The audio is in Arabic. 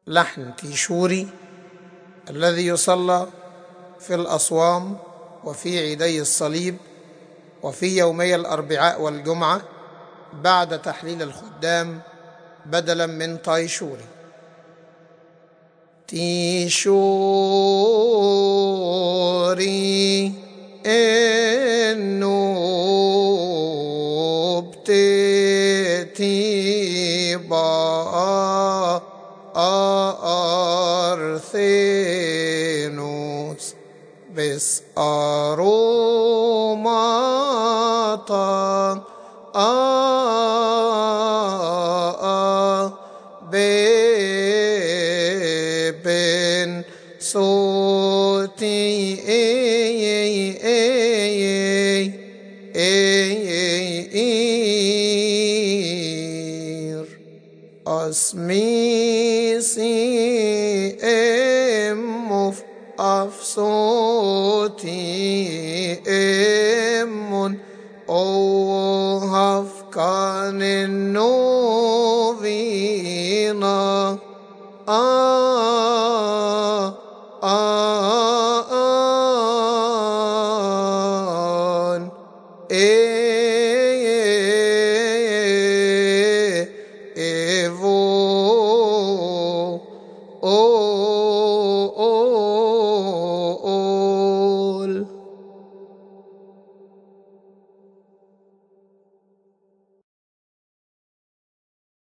لحن تيشوري الذي يصلى في الأصوام وفي عيدي الصليب وفي يومي الأربعاء والجمعة بعد تحليل الخدام بدلا من طايشوري. تيشوري إنو بتتيبا أرثينوس بس أروماتا بن صوتي اسمي سي امف افصوتي امون او هفكان النوفينا آن